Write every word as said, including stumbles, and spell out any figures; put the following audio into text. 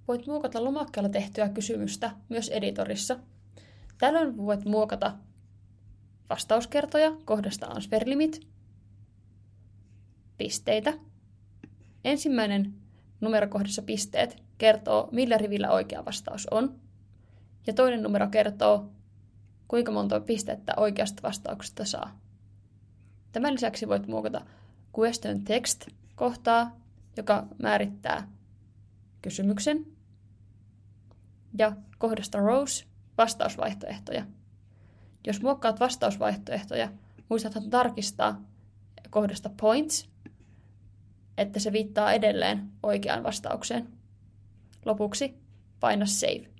Voit muokata lomakkeella tehtyä kysymystä myös editorissa. Tällöin voit muokata vastauskertoja kohdasta answer limit, pisteitä. Ensimmäinen numerokohdassa pisteet kertoo, millä rivillä oikea vastaus on. Ja toinen numero kertoo, kuinka monta pistettä oikeasta vastauksesta saa. Tämän lisäksi voit muokata question text kohtaa, joka määrittää kysymyksen. Ja kohdasta rows vastausvaihtoehtoja. Jos muokkaat vastausvaihtoehtoja, muistathan tarkistaa kohdasta points, että se viittaa edelleen oikeaan vastaukseen. Lopuksi paina save.